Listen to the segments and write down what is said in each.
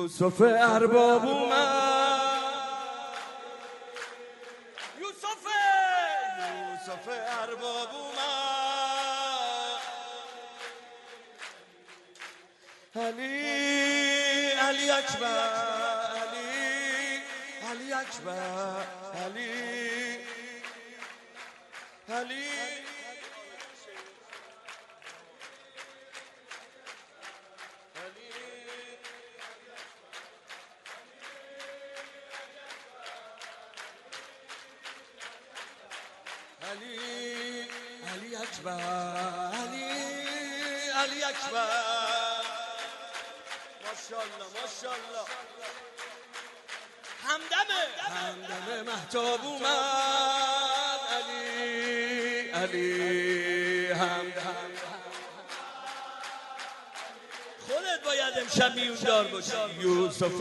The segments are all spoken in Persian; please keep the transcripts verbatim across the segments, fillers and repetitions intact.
یوسف ارباب اومد، یوسف یوسف ارباب اومد، علی علی اکبر، علی علی اکبر، علی علی علی علی اکبر، علی علی اکبر، ماشاءالله ماشاءالله. همدمه همدم مهتاب اومد، علی علی همدم. خودت باید امشب میوندار باشی. یوسف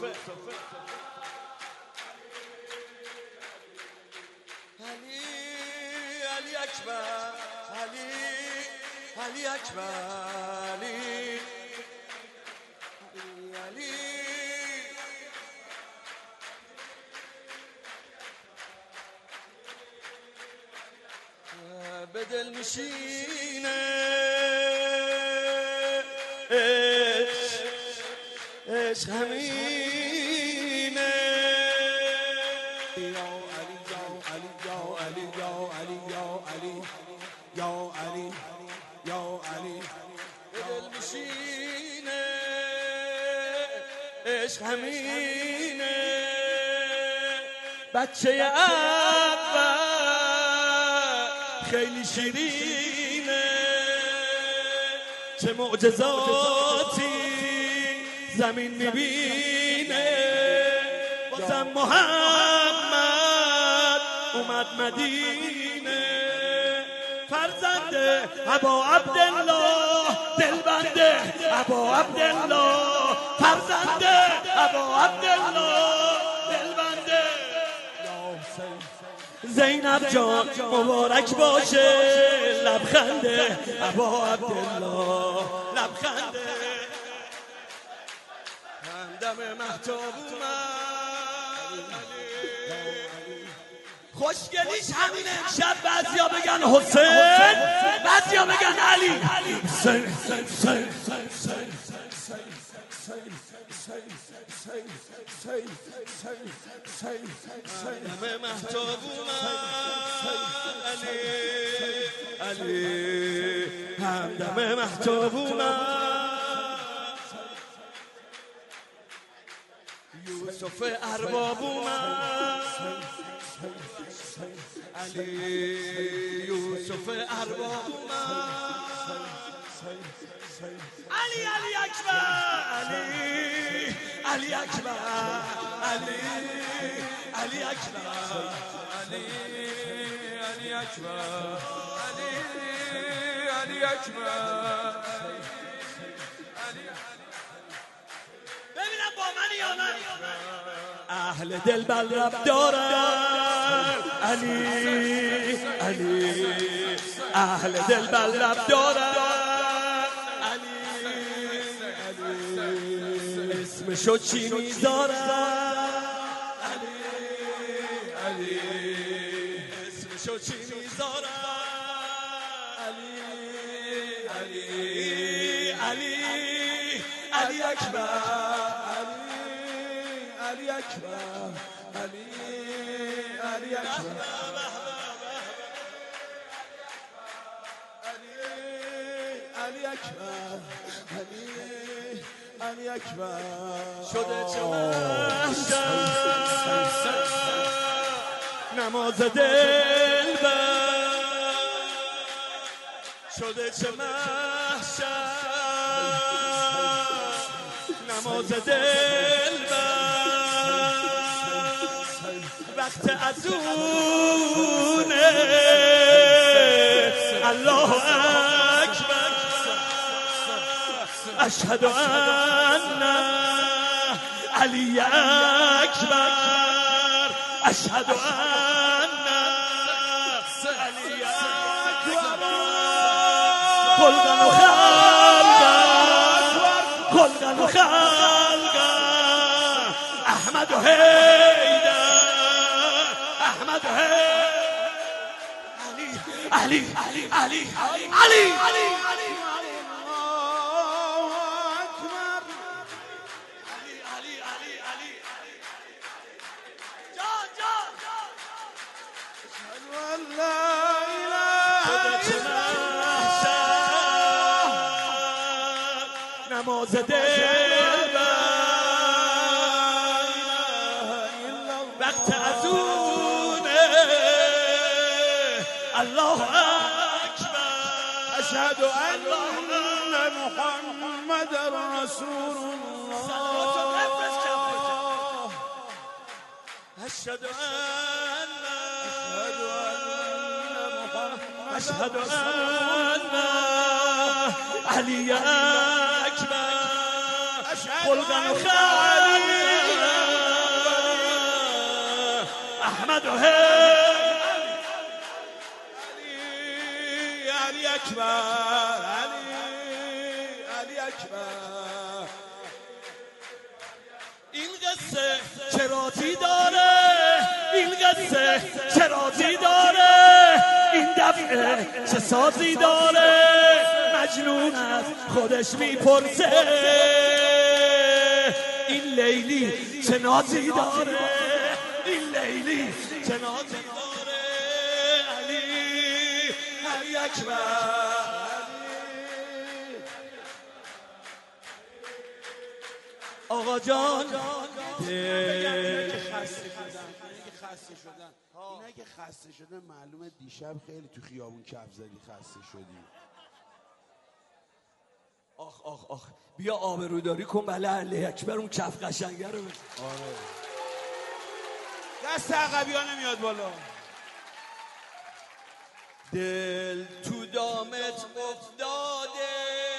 علی علی اکبر، علی علی اکبر، علی علی به دل میشینه عشق، عشق همینه. یا علی یا علی یا علی یا علی یا علی یا علی یا علی به دل میشینه عشق همینه. بچه اول خیلی شیرینه، چه معجزاتی زمین میبینه. بازم محمد اومد مدینه، فرزند ابا عبدالله، دلبنده ابا عبدالله، فرزند ابا عبدالله، دلبنده. زینب جان مبارک باشه، لبخنده ابا عبدالله، لبخنده. همدم مهتاب اومد، خوشگلیش همین امشب بعضیا بگن حسین، بعضیا بگن علی. حسین حسین حسین حسین همدم مهتاب اومد، علی علی همدم مهتاب اومد، یوسف ارباب اومد، علی یوسف ارباب اومد، علی علی اکبر، علی علی اکبر، علی علی اکبر، علی علی اکبر، علی علی اکبر. ببینم با من یا نه. اهل دل بل رب دارن، علی علی اهل دل بل رب دارن، علی علی اسمشو چی میذارن، علی علی اسمشو چی میذارن، علی علی علی علی اکبر، علی اکبر، علی علی اکبر، علی علی اکبر، علی علی اکبر. شده چه محشر نماز دل بر، شده چه محشر نماز دل بر، وقت ازونه الله اکبر، اشهد ان علی اکبر، اشهد ان علی اکبر. خلقا و خلقا، خلقا و خلقا، احمد و حیدر احمد و حیدر علی علی علی علی علی نماز دل وقت ازونه الله اکبر اشهد ان محمد رسول الله اشهد ان اشهد ان علی اکبر خلقا و خلقا احمد و حیدر علی اکبر علی علی اکبر. این قصه چراتی داره این قصه چراتی داره این دفعه چه سازی داره مجنون از خودش میپرسه این لیلی چه نازی داره این لیلی چه نازی داره علی علی اکبر. آقا جان اینا که خسته شدن اینا که خسته شدن معلومه دیشب خیلی تو خیابون کف زدی خسته شدی. آخ آخ آخ بیا آبروداری کن بله علی اکبر اون کف قشنگه رو بزن. آره دست عقبی ها نمیاد بالا. دل تو دامت افتاده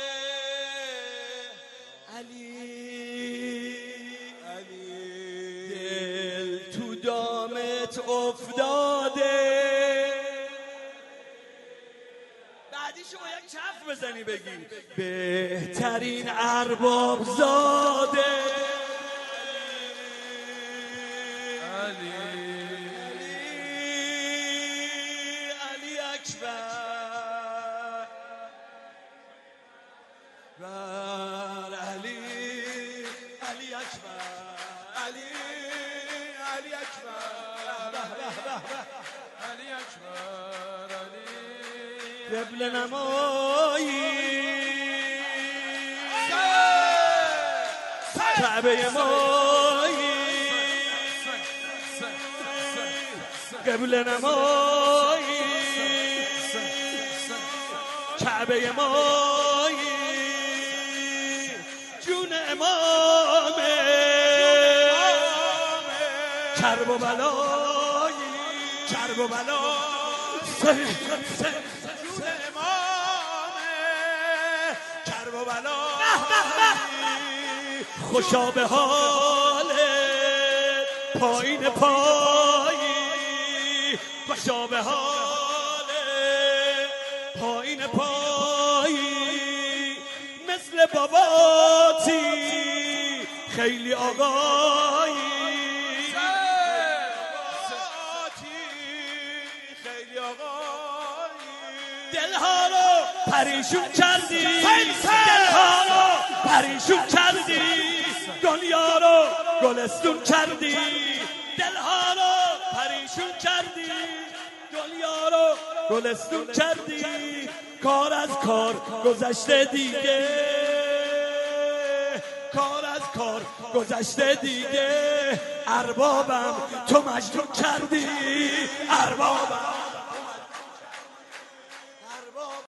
علی علی دل تو دامت افتاده بعدی شما یک کف بزنی بگی بهترین ارباب زاده علی علی اکبر بر علی علی اکبر علی علی اکبر علی اکبر علی قبل نمایی کعبه مایی قبل نمایی کعبه مایی جون امامه کرب و بلایی کرب و بلایی جون امامه کرب و بلایی خوشا به حال پایین پایی خوشا به حال پایین پایی مثل باباتی خیلی آقایی خیلی آقایی دلها رو پریشون کردی دلها رو پریشون کردی دنیا رو گلستون کردی دلها رو پریشون کردی دنیا رو گلستون کردی کار از کار گذشته دیگه کار از کار گذشته دیگه اربابم تو مجنون کردی اربابم